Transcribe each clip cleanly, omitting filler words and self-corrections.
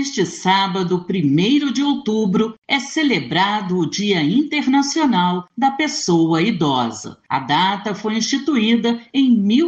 Neste sábado, 1º de outubro, é celebrado o Dia Internacional da Pessoa Idosa. A data foi instituída em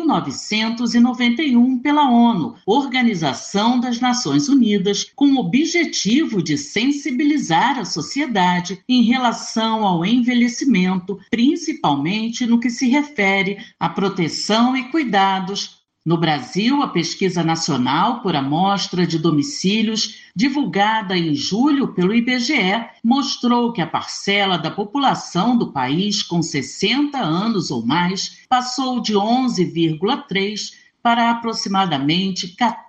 1991 pela ONU, Organização das Nações Unidas, com o objetivo de sensibilizar a sociedade em relação ao envelhecimento, principalmente no que se refere à proteção e cuidados. No Brasil, a Pesquisa Nacional por Amostra de Domicílios, divulgada em julho pelo IBGE, mostrou que a parcela da população do país com 60 anos ou mais passou de 11,3% para aproximadamente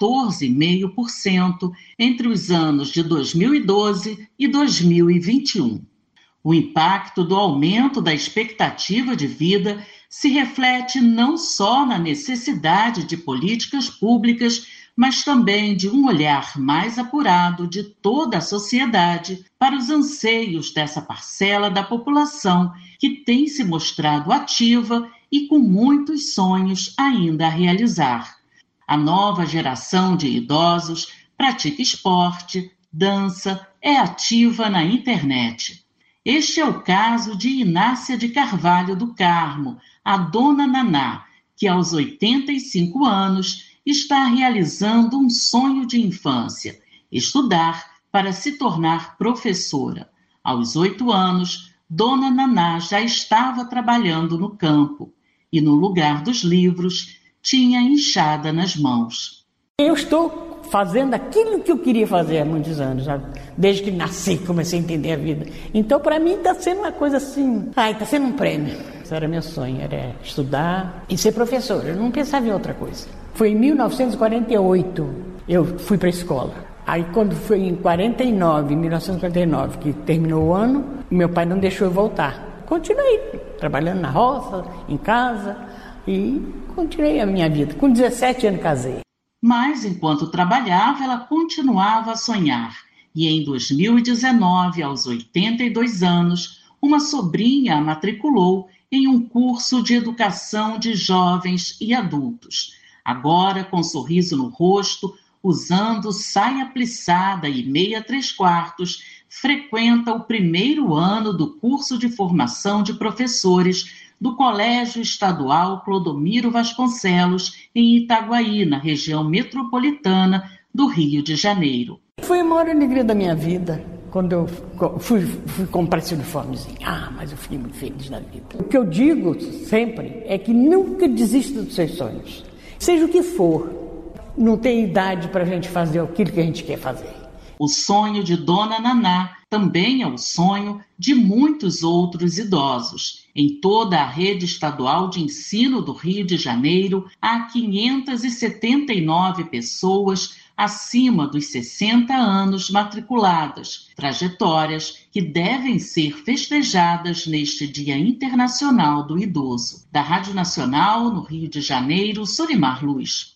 14,5% entre os anos de 2012 e 2021. O impacto do aumento da expectativa de vida se reflete não só na necessidade de políticas públicas, mas também de um olhar mais apurado de toda a sociedade para os anseios dessa parcela da população que tem se mostrado ativa e com muitos sonhos ainda a realizar. A nova geração de idosos pratica esporte, dança, é ativa na internet. Este é o caso de Inácia de Carvalho do Carmo, a Dona Naná, que aos 85 anos está realizando um sonho de infância, estudar para se tornar professora. Aos 8 anos, Dona Naná já estava trabalhando no campo e, no lugar dos livros, tinha enxada nas mãos. Eu estou fazendo aquilo que eu queria fazer há muitos anos, já, desde que nasci, comecei a entender a vida. Então, para mim, está sendo uma coisa assim, está sendo um prêmio. Isso era meu sonho, era estudar e ser professora. Eu não pensava em outra coisa. Foi em 1948, eu fui para a escola. Aí, quando foi em 1949, que terminou o ano, meu pai não deixou eu voltar. Continuei trabalhando na roça, em casa, e continuei a minha vida. Com 17 anos casei. Mas, enquanto trabalhava, ela continuava a sonhar. E em 2019, aos 82 anos, uma sobrinha a matriculou em um curso de educação de jovens e adultos. Agora, com um sorriso no rosto, usando saia plissada e meia 3/4, frequenta o 1º ano do curso de formação de professores do Colégio Estadual Clodomiro Vasconcelos, em Itaguaí, na região metropolitana do Rio de Janeiro. Foi a maior alegria da minha vida, quando eu fui comprar esse uniformezinho. Mas eu fiquei muito feliz na vida. O que eu digo sempre é que nunca desista dos seus sonhos. Seja o que for, não tem idade para a gente fazer aquilo que a gente quer fazer. O sonho de Dona Naná também é o sonho de muitos outros idosos. Em toda a rede estadual de ensino do Rio de Janeiro, há 579 pessoas acima dos 60 anos matriculadas, trajetórias que devem ser festejadas neste Dia Internacional do Idoso. Da Rádio Nacional, no Rio de Janeiro, Solimar Luz.